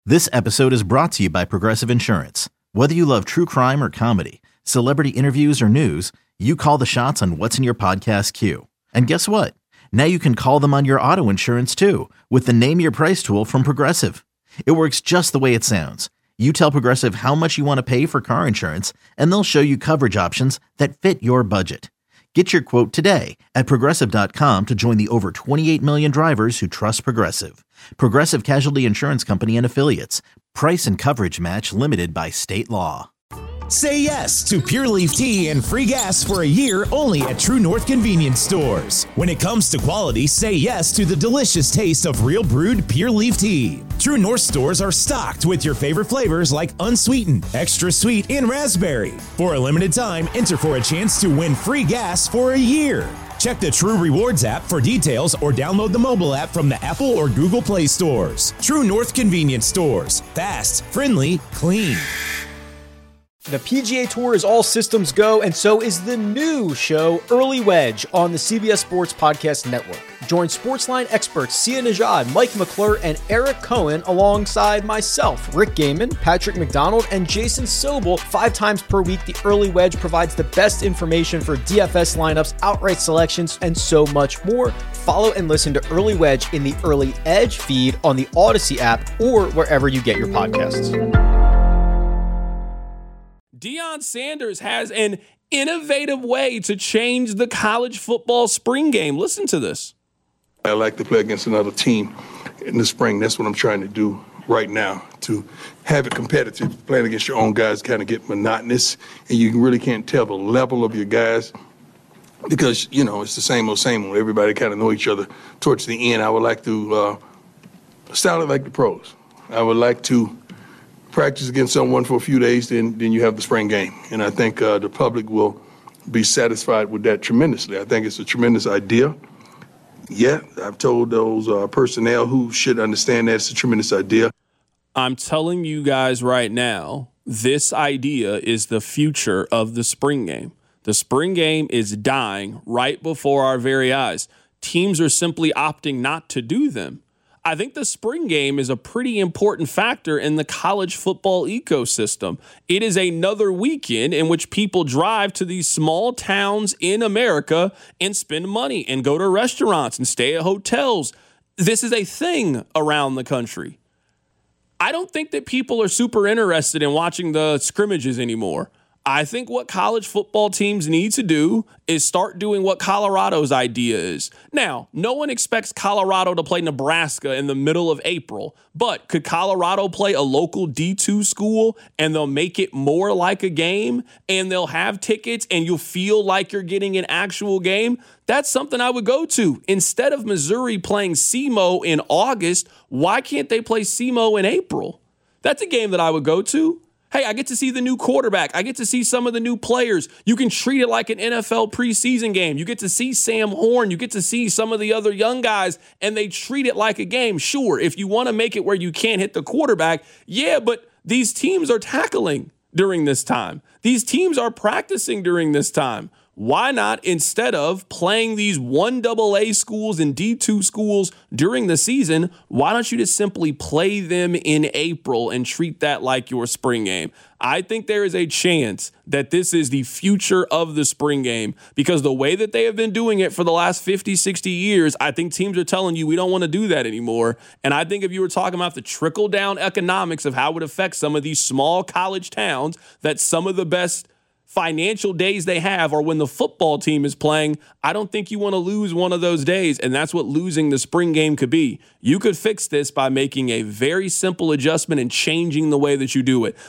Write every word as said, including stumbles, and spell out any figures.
This episode is brought to you by Progressive Insurance. Whether you love true crime or comedy, celebrity interviews or news, you call the shots on what's in your podcast queue. And guess what? Now you can call them on your auto insurance too with the Name Your Price tool from Progressive. It works just the way it sounds. You tell Progressive how much you want to pay for car insurance, and they'll show you coverage options that fit your budget. Get your quote today at Progressive dot com to join the over twenty-eight million drivers who trust Progressive. Progressive Casualty Insurance Company and Affiliates. Price and coverage match limited by state law. Say yes to Pure Leaf Tea and free gas for a year only at True North Convenience Stores. When it comes to quality, say yes to the delicious taste of real brewed Pure Leaf Tea. True North stores are stocked with your favorite flavors like unsweetened, extra sweet, and raspberry. For a limited time, enter for a chance to win free gas for a year. Check the True Rewards app for details or download the mobile app from the Apple or Google Play stores. True North Convenience Stores. Fast, friendly, clean. The P G A Tour is all systems go, and so is the new show, Early Wedge, on the C B S Sports Podcast Network. Join Sportsline experts Sia Nejad, Mike McClure, and Eric Cohen alongside myself, Rick Gaiman, Patrick McDonald, and Jason Sobel. Five times per week, the Early Wedge provides the best information for D F S lineups, outright selections, and so much more. Follow and listen to Early Wedge in the Early Edge feed on the Odyssey app or wherever you get your podcasts. Deion Sanders has an innovative way to change the college football spring game. Listen to this. I like to play against another team in the spring. That's what I'm trying to do right now, to have it competitive. Playing against your own guys kind of get monotonous, and you really can't tell the level of your guys because, you know, it's the same old, same old. Everybody kind of know each other towards the end. I would like to uh, style it like the pros. I would like to practice against someone for a few days, then then you have the spring game. And I think uh, the public will be satisfied with that tremendously. I think it's a tremendous idea. Yeah, I've told those uh, personnel who should understand that it's a tremendous idea. I'm telling you guys right now, this idea is the future of the spring game. The spring game is dying right before our very eyes. Teams are simply opting not to do them. I think the spring game is a pretty important factor in the college football ecosystem. It is another weekend in which people drive to these small towns in America and spend money and go to restaurants and stay at hotels. This is a thing around the country. I don't think that people are super interested in watching the scrimmages anymore. I think what college football teams need to do is start doing what Colorado's idea is. Now, no one expects Colorado to play Nebraska in the middle of April, but could Colorado play a local D two school and they'll make it more like a game and they'll have tickets and you'll feel like you're getting an actual game? That's something I would go to. Instead of Missouri playing S E M O in August, why can't they play S E M O in April? That's a game that I would go to. Hey, I get to see the new quarterback. I get to see some of the new players. You can treat it like an N F L preseason game. You get to see Sam Horn. You get to see some of the other young guys, and they treat it like a game. Sure, if you want to make it where you can't hit the quarterback, yeah, but these teams are tackling during this time. These teams are practicing during this time. Why not, instead of playing these one double A schools and D two schools during the season, why don't you just simply play them in April and treat that like your spring game? I think there is a chance that this is the future of the spring game because the way that they have been doing it for the last fifty, sixty years, I think teams are telling you we don't want to do that anymore. And I think if you were talking about the trickle-down economics of how it would affect some of these small college towns, that some of the best financial days they have are when the football team is playing. I don't think you want to lose one of those days, and that's what losing the spring game could be. You could fix this by making a very simple adjustment and changing the way that you do it.